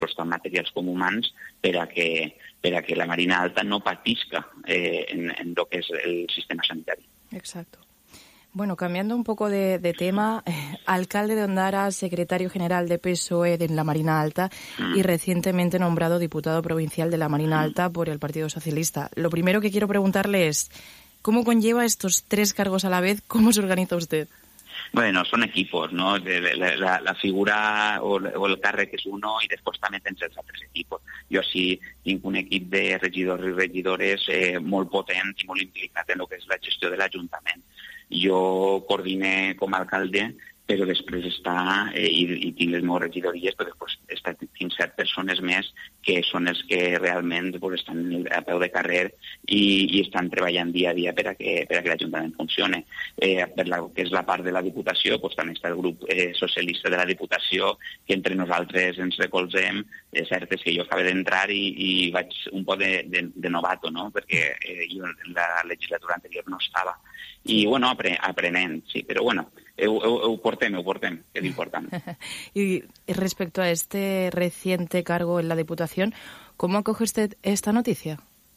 tant materials com humans, per a que la Marina Alta no patisca en lo que es el sistema sanitario. Exacto. Bueno, cambiando un poco de tema, alcalde de Ondara, secretario general de PSOE de la Marina Alta y recientemente nombrado diputado provincial de la Marina Alta por el Partido Socialista. Lo primero que quiero preguntarle es, ¿cómo conlleva estos 3 cargos a la vez? ¿Cómo se organiza usted? Bueno, son equipos, ¿no? La figura o el càrrec és uno i després també tens els altres equipos. Jo sí tinc un equip de regidors i regidores molt potent i molt implicat en el que és la gestió de l'Ajuntament. Jo coordine com a alcalde, però després i tinc les meves regidories, però després tinc 7 persones més que són els que realment estan a peu de carrer i estan treballant dia a dia per a que l'Ajuntament funcione. Per la que és la part de la Diputació, també està el grup socialista de la Diputació, que entre nosaltres ens recolzem. És cert que jo acabo d'entrar i vaig un poc de novato, no? Perquè jo en la legislatura anterior no estava. I, bueno, aprenent, sí, però, bueno, ho portem, que es importante. Y respecto a este reciente cargo en la Diputación, ¿cómo acoge usted esta noticia?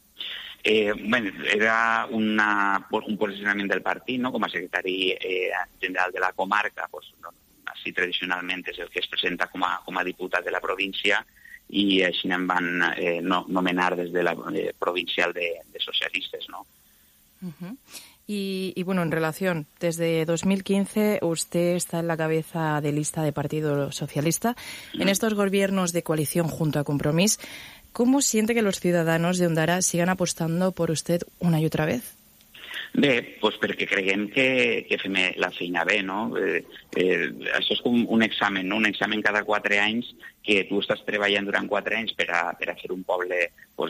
Bueno, era un posicionamiento del partido, ¿no? Como secretario general de la comarca, pues así tradicionalmente es el que es presenta como a diputat de la provincia y així em van nomenar desde la provincial de socialistes, ¿no? Uh-huh. Y bueno, en relación, desde 2015 usted está en la cabeza de lista de Partido Socialista. En estos gobiernos de coalición junto a Compromís, ¿cómo siente que los ciudadanos de Ondara sigan apostando por usted una y otra vez? Bé, doncs perquè creiem que fem la feina bé, no? Això és com un examen, no? Un examen cada 4 anys que tu estàs treballant durant 4 anys per a fer un poble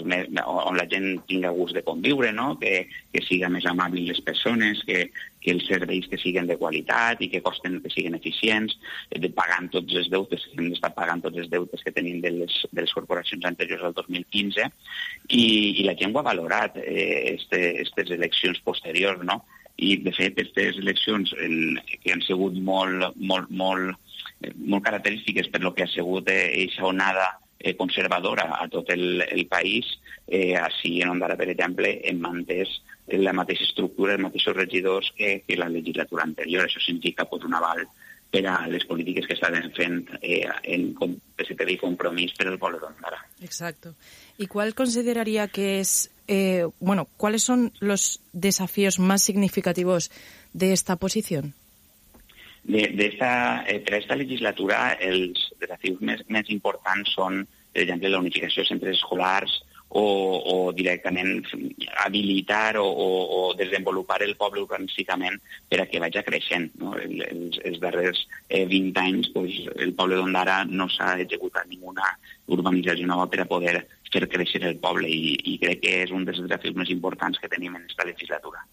on la gent tingui gust de conviure, no? Que siga més amable les persones, que els serveis que siguin de qualitat i que siguin eficients, pagant tots els deutes, que hem d'estar pagant tots els deutes que tenim de les corporacions anteriors al 2015, i la gent ho ha valorat, aquestes eleccions posteriors, no? I, de fet, aquestes eleccions que han sigut molt característiques per lo que ha sigut aquesta onada conservadora a tot el país, així en Ondara, per exemple, hem mantès la mateixa estructura, els mateixos regidors que la legislatura anterior. Això significa un aval per a les polítiques que estan fent en PSPB y Compromís per al poble d'Ondara. Exacto. ¿Y cuál consideraría que es, cuáles son los desafíos más significativos de esta posición? Per a esta legislatura els desafios més importants són, per exemple, la unificació de centres escolars o directament habilitar o desenvolupar el poble urbanísticament per a que vagi creixent, no? Els darrers 20 anys el poble d'Ondara no s'ha executat ninguna urbanització nova per a poder fer créixer el poble i crec que és un dels desafios més importants que tenim en esta legislatura.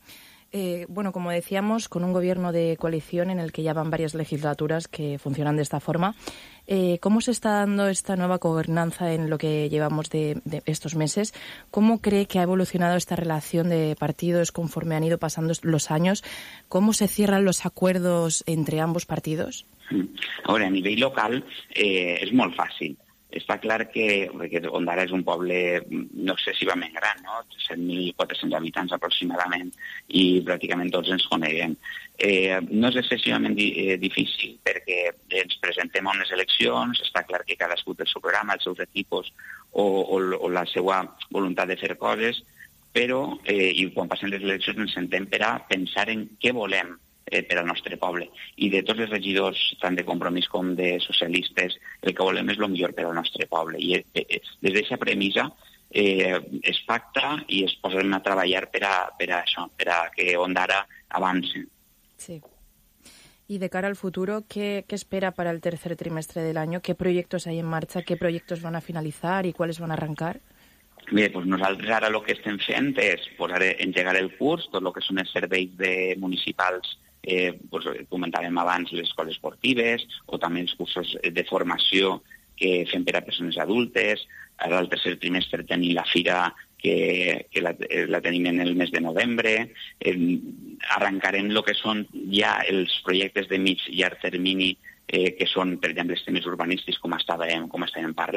Como decíamos, con un gobierno de coalición en el que ya van varias legislaturas que funcionan de esta forma, ¿cómo se está dando esta nueva gobernanza en lo que llevamos de estos meses? ¿Cómo cree que ha evolucionado esta relación de partidos conforme han ido pasando los años? ¿Cómo se cierran los acuerdos entre ambos partidos? A nivell local és molt fàcil. Està clar que Ondara és un poble no excessivament gran, no? 7.400 habitants aproximadament, i pràcticament tots ens coneguem. No és excessivament difícil perquè ens presentem a unes eleccions, està clar que cadascú té el seu programa, els seus equipos o la seva voluntat de fer coses, però i quan passen les eleccions ens sentem per a pensar en què volem per al nostre poble. I de tots els regidors, tant de Compromís com de socialistes, el que volem és el millor per al nostre poble. I des d'aquesta premissa es pacta i es posen a treballar per a això, per a que Ondara avance. Sí. Y de cara al futuro, ¿qué espera para el tercer trimestre del año? ¿Qué proyectos hay en marcha? ¿Qué proyectos van a finalizar y cuáles van a arrancar? Bé, doncs nosaltres ara el que estem fent és engegar el curs, tot el que són els serveis municipals, comentàvem abans les escoles esportives o també els cursos de formació que fem per a persones adultes. Ara al tercer trimestre tenim la fira que la tenim en el mes de novembre. Arrencarem el que són ja els projectes de mig i llarg termini que són, per exemple, els temes urbanístics, com estàvem parlant,